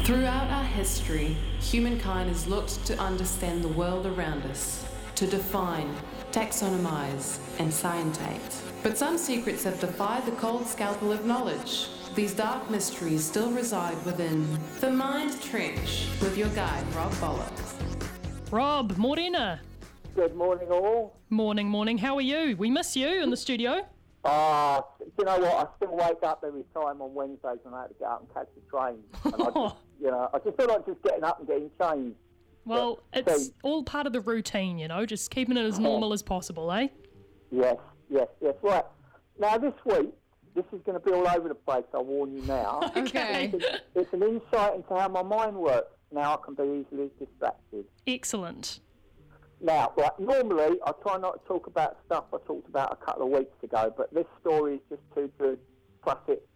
Throughout our history, humankind has looked to understand the world around us, to define, taxonomize, and scientate. But some secrets have defied the cold scalpel of knowledge. These dark mysteries still reside within the Mind Trench with your guide, Rob Bollocks. Rob, morena. Good morning, all. Morning. How are you? We miss you in the studio. You know what? I still wake up every time on Wednesdays when I have to get up and catch the train. And I just feel like just getting up and getting changed. Well, it's all part of the routine, just keeping it as normal as possible, eh? Yes. Right. Now, this week, this is going to be all over the place, I warn you now. Okay. It's an insight into how my mind works. Now I can be easily distracted. Excellent. Now, normally I try not to talk about stuff I talked about a couple of weeks ago, but this story is just too good. Plus, it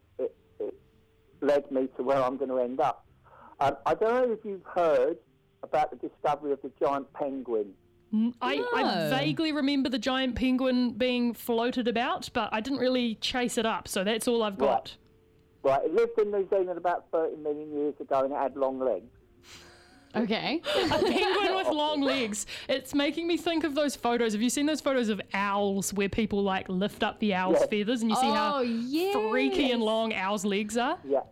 led me to where I'm going to end up. I don't know if you've heard about the discovery of the giant penguin. I vaguely remember the giant penguin being floated about, but I didn't really chase it up, so that's all I've got. Right, it lived in New Zealand about 30 million years ago and it had long legs. Okay. A penguin with long legs. It's making me think of those photos. Have you seen those photos of owls where people lift up the owl's feathers and you see how freaky and long owls' legs are? Yeah.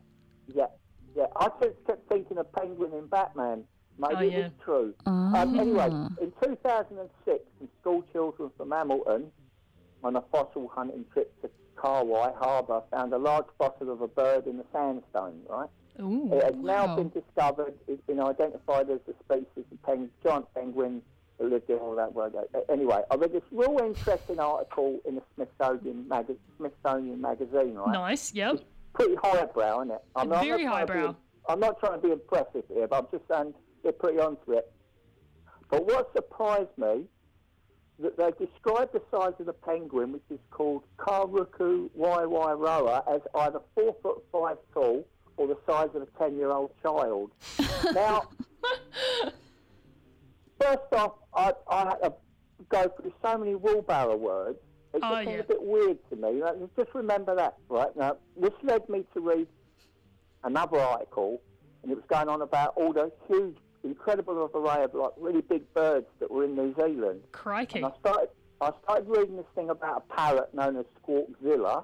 I just kept thinking of Penguin in Batman. Maybe it was true. Anyway, in 2006, some school children from Hamilton on a fossil hunting trip to Kauai Harbour found a large fossil of a bird in the sandstone, right? Ooh, it has now been discovered. It's been identified as a species of giant penguin that lived in all that world. Anyway, I read this real interesting article in the Smithsonian magazine, right? Nice, yep. It's pretty highbrow, isn't it? Very highbrow. I'm not trying to be impressive here, but I'm just saying they're pretty onto it. But what surprised me, that they described the size of the penguin, which is called Karuku waiwairoa, as either 4'5" tall or the size of a 10-year-old child. Now, first off, I had to go through so many wheelbarrow words. It just seemed a bit weird to me. Just remember that, right? Now, this led me to read another article, and it was going on about all the huge, incredible array of really big birds that were in New Zealand. Crikey. And I started reading this thing about a parrot known as Squawkzilla.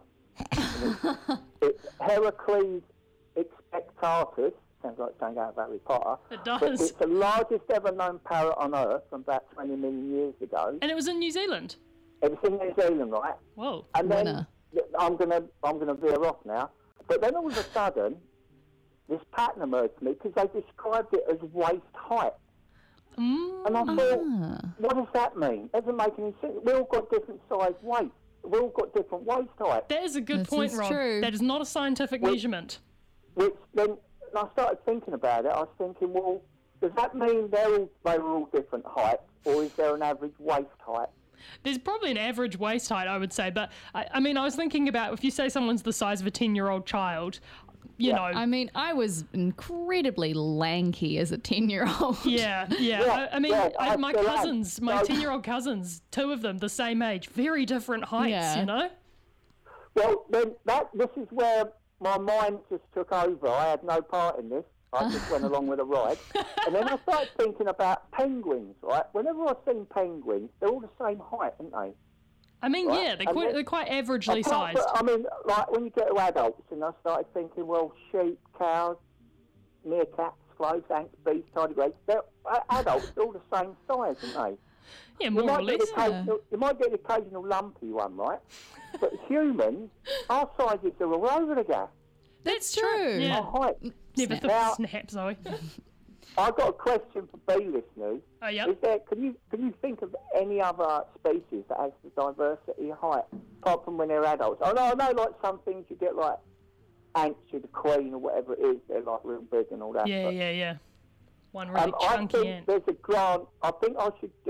It's Heracles expectatus. Sounds like something out of Harry Potter. It does. But it's the largest ever known parrot on Earth from about 20 million years ago. And it was in New Zealand? It was in New Zealand, right? Whoa. And then I'm gonna veer off now. But then all of a sudden, this pattern emerged to me because they described it as waist height. And I thought, what does that mean? It doesn't make any sense. We all got different size waists. We all got different waist height. That is a good point, Rob. True. That is not a scientific measurement. Which then I started thinking about it. I was thinking, well, does that mean they were all different heights, or is there an average waist height? There's probably an average waist height, I would say. But, I was thinking about if you say someone's the size of a 10-year-old child, you know. I mean, I was incredibly lanky as a 10-year-old. Yeah. My cousins, my 10-year-old cousins, two of them, the same age, very different heights, you know? Well, then this is where my mind just took over. I had no part in this. I just went along with the ride. And then I started thinking about penguins, right? Whenever I've seen penguins, they're all the same height, aren't they? I mean, right? They're quite averagely sized. When you get to adults, and I started thinking, well, sheep, cows, meerkats, sloths, ants, beasts, tardigrades, they're adults, they're all the same size, aren't they? Yeah, more or less. You might get the occasional lumpy one, right? But humans, our sizes are all over the gap. That's true. Yeah. Our height. Never thought snap, Zoe. I've got a question for B listeners. Oh, yeah. Can you think of any other species that has the diversity of height, apart from when they're adults? I know, like some things you get like ants with the queen or whatever it is, they're like real big and all that. Yeah. One really chunky ant. There's a grant. I think I should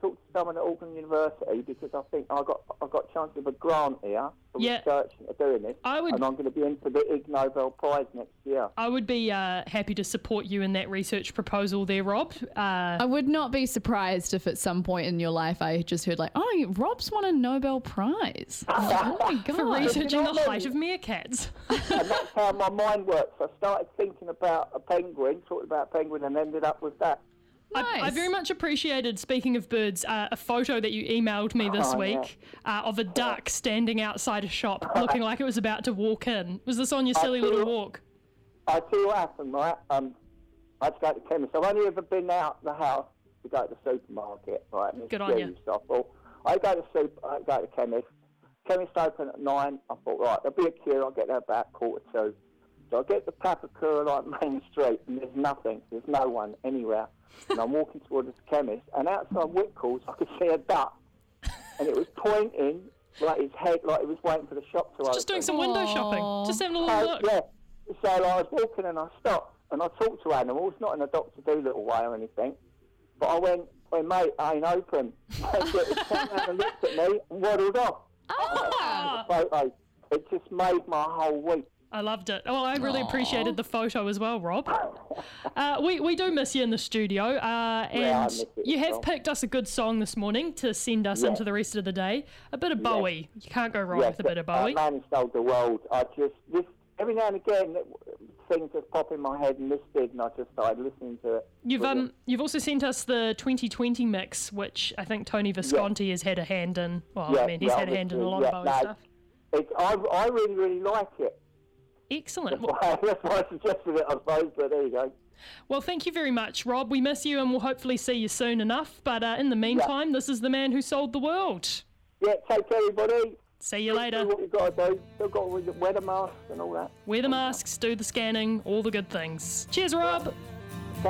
talk to someone at Auckland University because I think I got a chance of a grant here for researching and doing this, and I'm going to be in for the Ig Nobel Prize next year. I would be happy to support you in that research proposal there, Rob. I would not be surprised if at some point in your life I just heard like, oh, Rob's won a Nobel Prize. Oh my God. For researching the height of meerkats. And that's how my mind works. I started thinking about a penguin, talking about a penguin, and ended up with that. Nice. I very much appreciated, speaking of birds, a photo that you emailed me this week of a duck standing outside a shop looking like it was about to walk in. Was this on your silly little walk? I tell you what happened, right? I had to go to the chemist. I've only ever been out the house to go to the supermarket, right? Good on you. So I thought, I go to the chemist. Chemist open at 9. I thought, right, there'll be a queue. I'll get there about 1:45. So I get to Papakura, like Main Street, and there's nothing. There's no one anywhere. And I'm walking towards the chemist, and outside Whitcoulls, I could see a duck, and it was pointing like his head, like it was waiting for the shop to open. Just doing some window shopping, just having a little look. Yeah. So I was walking, and I stopped, and I talked to animals, not in a Dr. Dolittle way or anything, but I went, mate, I ain't open. And it turned around and looked at me and waddled off. It just made my whole week. I loved it. Well, I really appreciated the photo as well, Rob. We do miss you in the studio, and you have picked us a good song this morning to send us into the rest of the day. A bit of Bowie. You can't go wrong with a bit of Bowie. Man Who Sold the World. Every now and again, things just pop in my head, and this did, and I just started listening to it. You've also sent us the 2020 mix, which I think Tony Visconti has had a hand in. Well, he's had a hand in a lot of Bowie stuff. I really, really like it. Excellent. That's why I suggested it, I suppose, but there you go. Well, thank you very much, Rob. We miss you, and we'll hopefully see you soon enough. But in the meantime, this is the man who sold the world. Yeah, take care, everybody. See you later. Do what you've got to do. Still got to wear the masks and all that. Wear the masks, do the scanning, all the good things. Cheers, Rob. We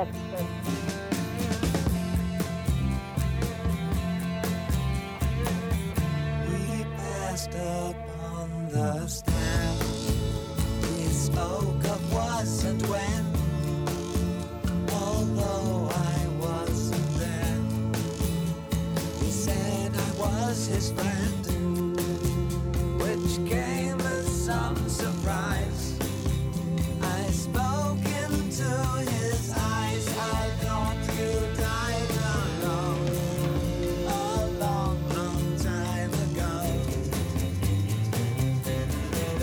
passed up on the stand. We spoke of was and when, although I wasn't there. He said I was his friend, which came as some surprise. I spoke into his eyes. I thought you died alone a long, long time ago.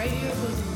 Radio Bosom.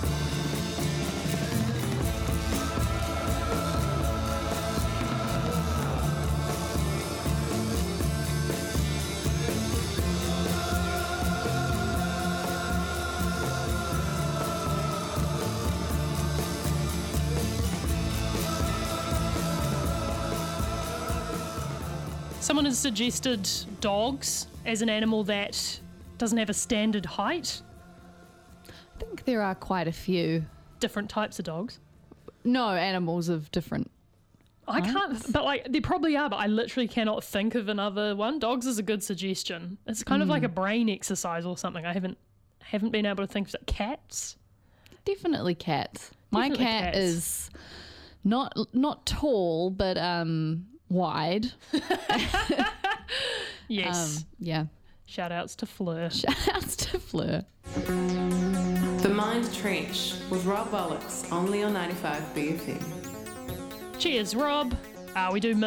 Someone has suggested dogs as an animal that doesn't have a standard height. I think there are quite a few. Different types of dogs. No, animals of different I heights. can't, but like there probably are, but I literally cannot think of another one. Dogs is a good suggestion. It's kind of like a brain exercise or something. I haven't been able to think of it. Cats? Definitely cats. My Definitely cat cats. is not tall, but wide. Yes. Yeah. Shout outs to Fleur. Shouts to Fleur. The Mind Trench with Rob Bollocks, only on 95 BFM. Cheers, Rob. We do